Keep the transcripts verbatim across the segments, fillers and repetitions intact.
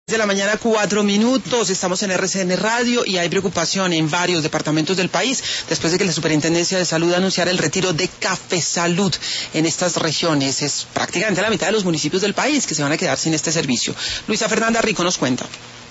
De la mañana, cuatro minutos, estamos en R C N Radio y hay preocupación en varios departamentos del país después de que la Superintendencia de Salud anunciara el retiro de Café Salud en estas regiones. Es prácticamente la mitad de los municipios del país que se van a quedar sin este servicio. Luisa Fernanda Rico nos cuenta.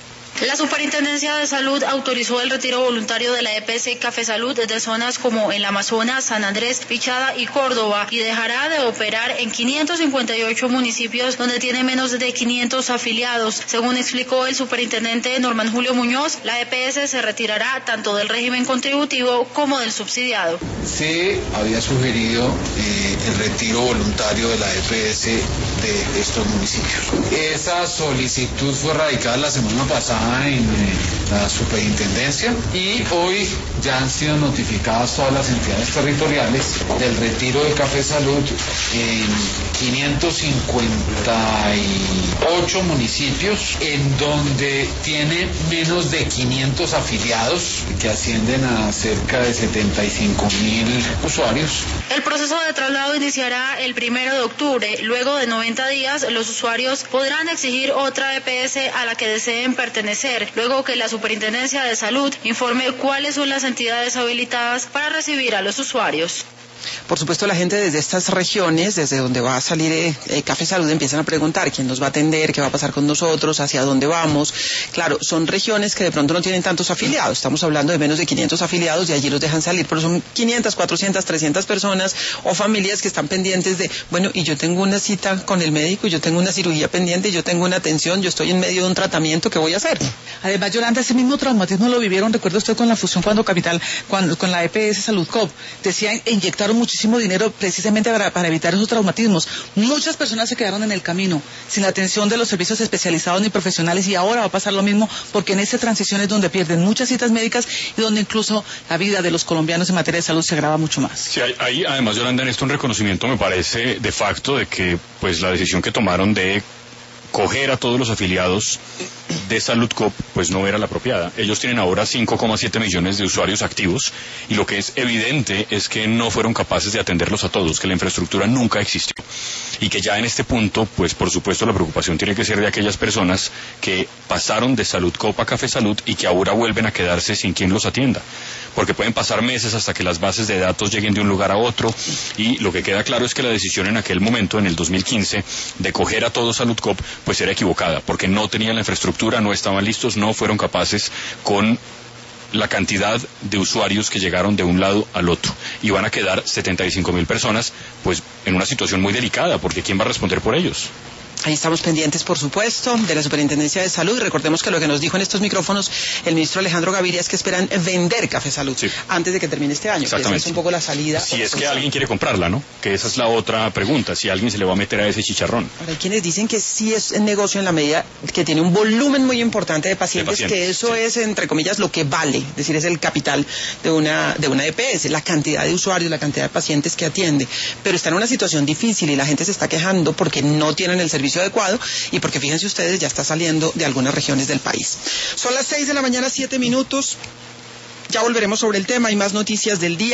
La Superintendencia de Salud autorizó el retiro voluntario de la E P S Café Salud desde zonas como el Amazonas, San Andrés, Pichada y Córdoba y dejará de operar en quinientos cincuenta y ocho municipios donde tiene menos de quinientos afiliados. Según explicó el superintendente Norman Julio Muñoz, la E P S se retirará tanto del régimen contributivo como del subsidiado. Se había sugerido eh, el retiro voluntario de la E P S de estos municipios. Esa solicitud fue radicada la semana pasada en eh, la superintendencia y hoy ya han sido notificadas todas las entidades territoriales del retiro del Café Salud en quinientos cincuenta y ocho municipios en donde tiene menos de quinientos afiliados que ascienden a cerca de setenta y cinco mil usuarios. El proceso de traslado iniciará el primero de octubre. Luego de noventa días, los usuarios podrán exigir otra E P S a la que deseen pertenecer, luego que la Superintendencia de Salud informe cuáles son las entidades habilitadas para recibir a los usuarios. Por supuesto, la gente desde estas regiones, desde donde va a salir eh, eh, Café Salud, empiezan a preguntar quién nos va a atender, qué va a pasar con nosotros, hacia dónde vamos. Claro, son regiones que de pronto no tienen tantos afiliados. Estamos hablando de menos de quinientos afiliados y allí los dejan salir, pero son quinientas, cuatrocientas, trescientas personas o familias que están pendientes de, bueno, y yo tengo una cita con el médico, yo tengo una cirugía pendiente, yo tengo una atención, yo estoy en medio de un tratamiento, ¿qué voy a hacer? Además, Yolanda, ese mismo traumatismo lo vivieron, recuerda usted, con la fusión cuando Capital, cuando, con la E P S Salud Cop, decían, inyectaron muchísimo dinero precisamente para, para evitar esos traumatismos. Muchas personas se quedaron en el camino, sin la atención de los servicios especializados ni profesionales, y ahora va a pasar lo mismo, porque en esa transición es donde pierden muchas citas médicas y donde incluso la vida de los colombianos en materia de salud se agrava mucho más. Sí, hay, hay además, Yolanda, en esto un reconocimiento, me parece, de facto, de que pues la decisión que tomaron de coger a todos los afiliados de Salud Cop pues no era la apropiada. Ellos tienen ahora cinco coma siete millones de usuarios activos y lo que es evidente es que no fueron capaces de atenderlos a todos, que la infraestructura nunca existió y que ya en este punto pues por supuesto la preocupación tiene que ser de aquellas personas que pasaron de Salud Cop a Café Salud y que ahora vuelven a quedarse sin quien los atienda, porque pueden pasar meses hasta que las bases de datos lleguen de un lugar a otro, y lo que queda claro es que la decisión en aquel momento, en el dos mil quince, de coger a todo Salud Cop, pues era equivocada, porque no tenían la infraestructura, no estaban listos, no fueron capaces con la cantidad de usuarios que llegaron de un lado al otro, y van a quedar setenta y cinco mil personas, pues en una situación muy delicada, porque ¿quién va a responder por ellos? Ahí estamos pendientes, por supuesto, de la Superintendencia de Salud. Recordemos que lo que nos dijo en estos micrófonos el ministro Alejandro Gaviria es que esperan vender Café Salud sí. antes de que termine este año. Exactamente. Esa es un poco la salida. Si es que alguien quiere comprarla, ¿no? Que esa es la otra pregunta, si alguien se le va a meter a ese chicharrón. Ahora, hay quienes dicen que sí es negocio en la medida que tiene un volumen muy importante de pacientes, de pacientes que eso sí. es, entre comillas, lo que vale. Es decir, es el capital de una, de una E P S, la cantidad de usuarios, la cantidad de pacientes que atiende. Pero está en una situación difícil y la gente se está quejando porque no tienen el servicio adecuado y porque fíjense ustedes, ya está saliendo de algunas regiones del país. Son las seis de la mañana, siete minutos. Ya volveremos sobre el tema y más noticias del día.